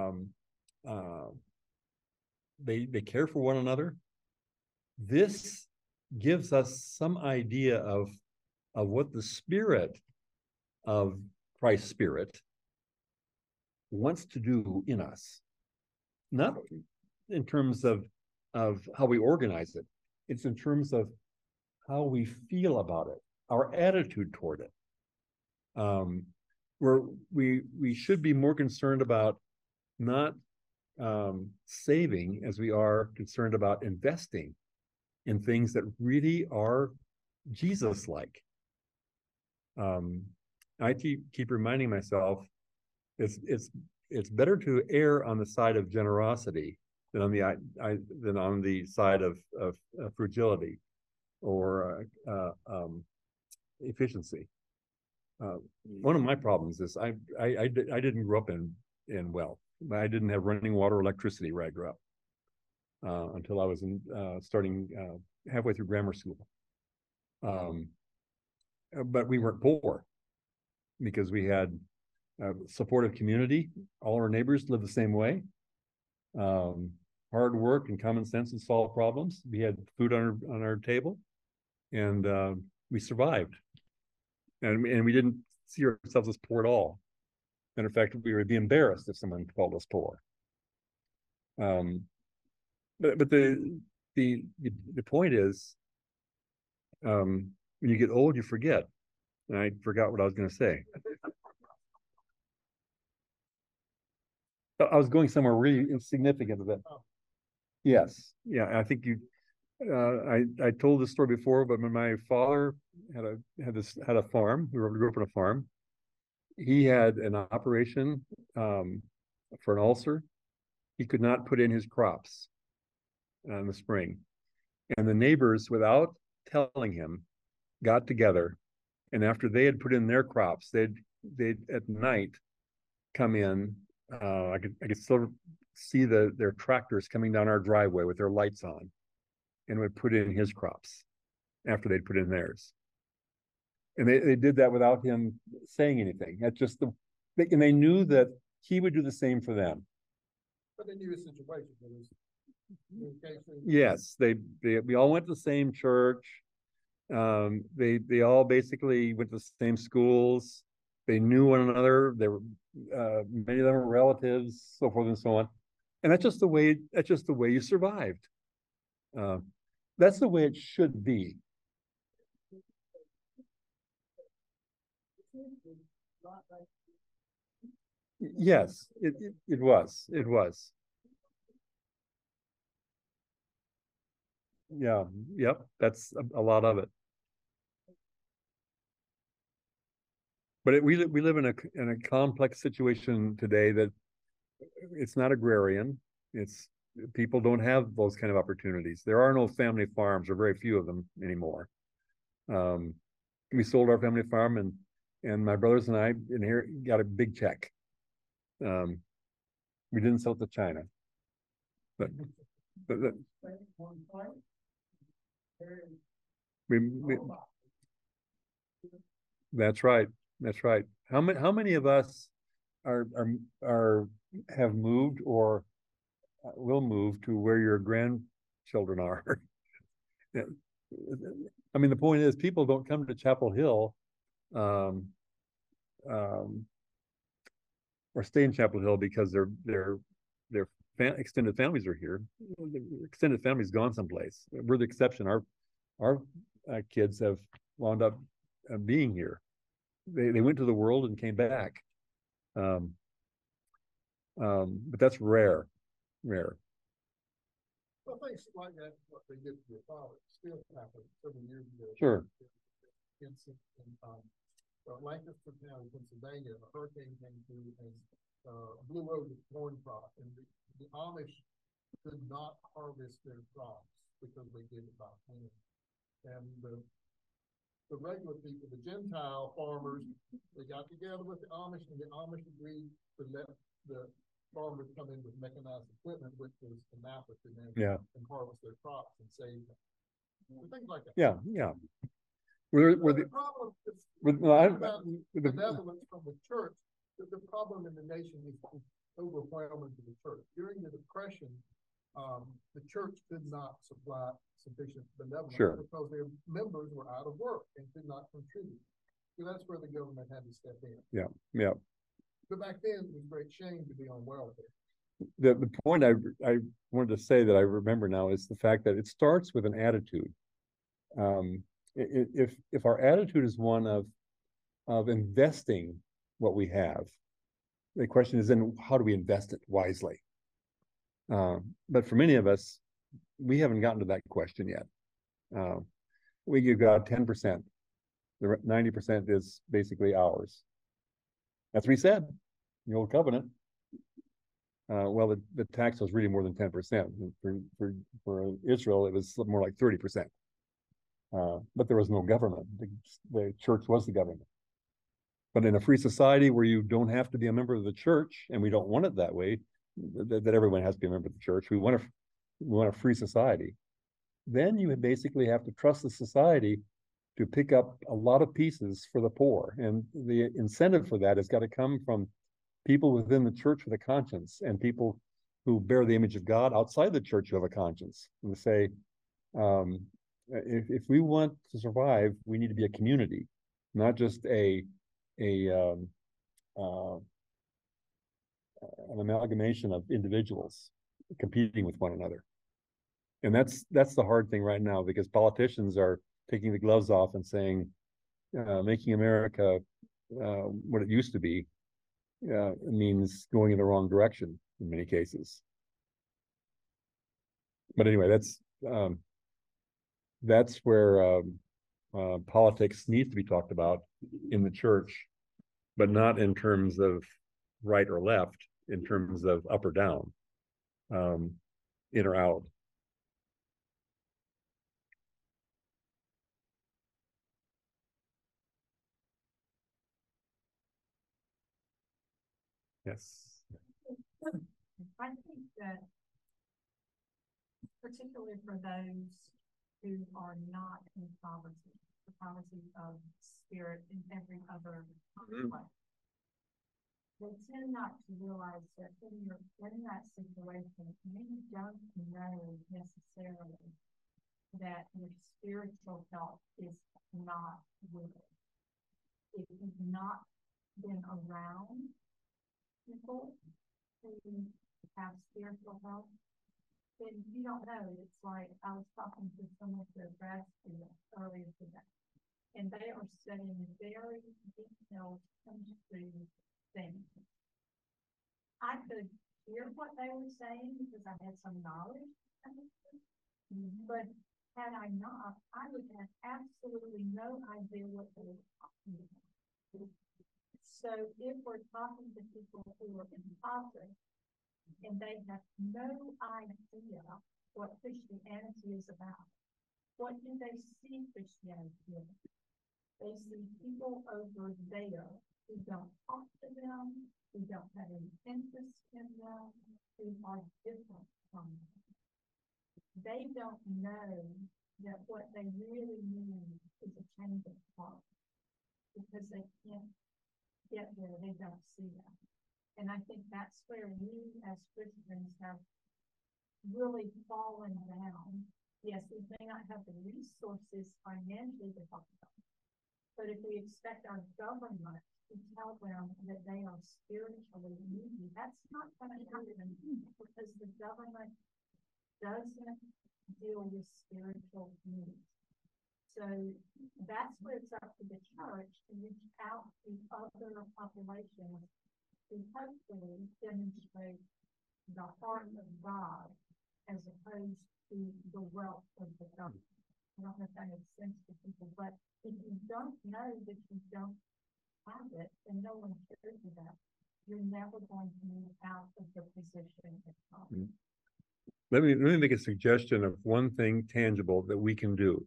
A: they care for one another. This gives us some idea of what the Spirit of Christ's Spirit wants to do in us, not in terms of how we organize it. It's in terms of how we feel about it, our attitude toward it. Where we should be more concerned about not saving as we are concerned about investing in things that really are Jesus-like. I keep reminding myself, it's it's better to err on the side of generosity than on the side of fragility or efficiency. One of my problems is I didn't grow up in wealth. I didn't have running water or electricity where I grew up until I was starting halfway through grammar school. But we weren't poor because we had a supportive community. All our neighbors lived the same way. Hard work and common sense to solve problems. We had food on our table, and we survived. And we didn't see ourselves as poor at all. And in fact, we would be embarrassed if someone called us poor. But the point is, when you get old, you forget. And I forgot what I was going to say. I was going somewhere really insignificant with that. Yes, yeah, I think you. I told this story before, but when my father had a farm, we grew up on a farm. He had an operation for an ulcer. He could not put in his crops in the spring, and the neighbors, without telling him, got together, and after they had put in their crops, they'd at night come in. I could still see their tractors coming down our driveway with their lights on, and would put in his crops after they'd put in theirs. And they did that without him saying anything. That's just and they knew that he would do the same for them.
D: But they knew the situation. There was communication.
A: Yes, we all went to the same church. They all basically went to the same schools. They knew one another. They were many of them were relatives, so forth and so on. And that's just the way you survived. That's the way it should be. Yes, it was. It was. Yeah, yep, that's a lot of it. But we live in a complex situation today that it's not agrarian. It's people don't have those kind of opportunities. There are no family farms, or very few of them anymore. We sold our family farm, and my brothers and I got a big check. We didn't sell it to China, but we that's right. That's right. How many of us are have moved or will move to where your grandchildren are? I mean, the point is, people don't come to Chapel Hill, or stay in Chapel Hill because their extended families are here. The extended family's gone someplace. We're the exception. Our kids have wound up being here. They went to the world and came back. But that's rare.
D: Well, things like that, what they did to your father, still happened several years ago.
A: Sure.
D: In Lancaster County, Pennsylvania, a hurricane came through and blew over the corn crop, and the Amish could not harvest their crops because they did it by hand. And the regular people, the Gentile farmers, they got together with the Amish, and the Amish agreed to let the farmers come in with mechanized equipment, which was the Napa, and harvest their crops and save them. Things like that.
A: Yeah. The
D: problem is
A: the
D: benevolence from the church. The problem in the nation is overwhelming to the church. During the Depression, the church could not supply sufficient benevolence because their members were out of work and could not contribute. So that's where the government had to step in.
A: Yeah.
D: But back then, it was a great shame to be on welfare.
A: The point I wanted to say that I remember now is the fact that it starts with an attitude. If our attitude is one of investing what we have, the question is then how do we invest it wisely? But for many of us, we haven't gotten to that question yet. We give God 10%. The 90% is basically ours. That's what he said in the Old Covenant. well, the tax was really more than 10%. For Israel, it was more like 30%. But there was no government. The church was the government. But in a free society where you don't have to be a member of the church, and we don't want it that way, that everyone has to be a member of the church. We want a free society. Then you basically have to trust the society to pick up a lot of pieces for the poor. And the incentive for that has got to come from people within the church with a conscience and people who bear the image of God outside the church who have a conscience. And to say, if we want to survive, we need to be a community, not just an amalgamation of individuals competing with one another. And that's the hard thing right now, because politicians are taking the gloves off and saying, making America what it used to be means going in the wrong direction in many cases. But anyway, that's where politics needs to be talked about in the church, but not in terms of right or left, in terms of up or down, in or out. Yes.
C: I think that particularly for those who are not in poverty, the poverty of spirit in every other way, they tend not to realize that when you're in that situation, you don't know necessarily that your spiritual health is not with it. If you've not been around people who have spiritual health, then you don't know. It's like I was talking to some of the grad students earlier today, and they are studying very detailed chemistry things. I could hear what they were saying because I had some knowledge, but had I not, I would have absolutely no idea what they were talking about. So if we're talking to people who are in poverty and they have no idea what Christianity is about, what do they see Christianity as? They see people over there who don't talk to them, who don't have any interest in them, who are different from them. They don't know that what they really need is a change of heart, because they can't get there, they don't see that. And I think that's where we as Christians have really fallen down. Yes, we may not have the resources financially to help them, but if we expect our government to tell them that they are spiritually needy, that's not going to happen, because the government doesn't deal with spiritual needs. So that's where it's up to the church to reach out to other populations to hopefully demonstrate the heart of God as opposed to the wealth of the government. I don't know if that makes sense to people, but if you don't know that you don't have it, and no one cares you that, you're never going to move out of the position of God.
A: Let me make a suggestion of one thing tangible that we can do.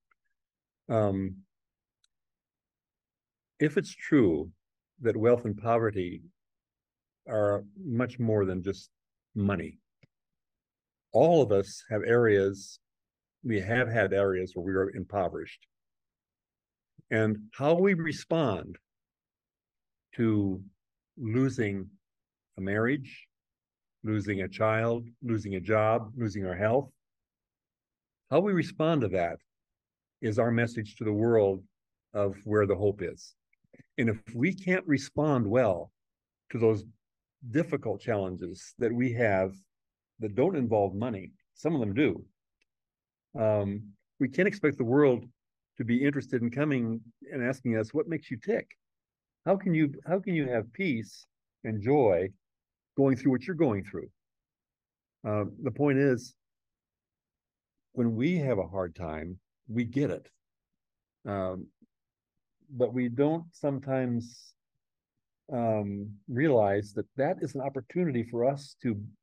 A: If it's true that wealth and poverty are much more than just money, all of us have areas, we have had areas where we are impoverished. And how we respond to losing a marriage, losing a child, losing a job, losing our health, how we respond to that is our message to the world of where the hope is. And if we can't respond well to those difficult challenges that we have that don't involve money, some of them do, we can't expect the world to be interested in coming and asking us, what makes you tick? How can you have peace and joy going through what you're going through? The point is, when we have a hard time, we get it. But we don't sometimes realize that that is an opportunity for us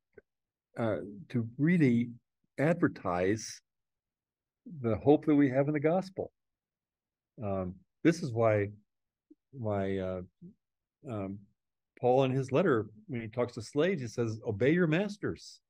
A: to really advertise the hope that we have in the gospel. This is why Paul in his letter, when he talks to slaves, he says, obey your masters.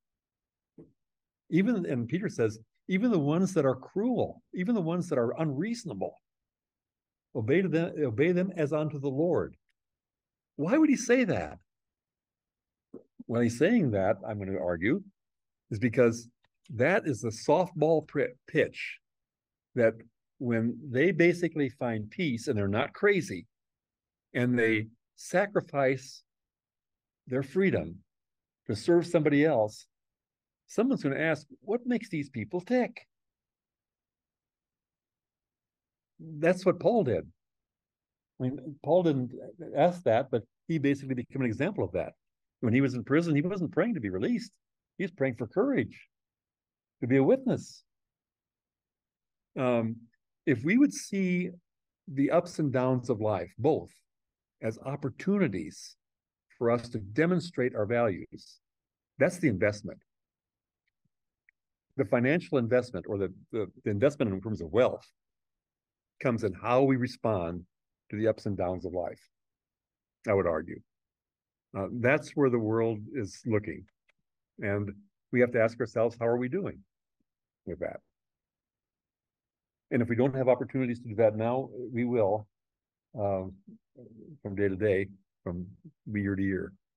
A: And Peter says, even the ones that are cruel, even the ones that are unreasonable, obey them as unto the Lord. Why would he say that? Well, he's saying that, I'm going to argue, is because that is the softball pitch that when they basically find peace and they're not crazy and they sacrifice their freedom to serve somebody else, someone's going to ask, what makes these people tick? That's what Paul did. I mean, Paul didn't ask that, but he basically became an example of that. When he was in prison, he wasn't praying to be released. He was praying for courage, to be a witness. If we would see the ups and downs of life, both as opportunities for us to demonstrate our values, that's the investment. The financial investment, or the investment in terms of wealth, comes in how we respond to the ups and downs of life, I would argue. That's where the world is looking. And we have to ask ourselves, how are we doing with that? And if we don't have opportunities to do that now, we will, from day to day, from year to year.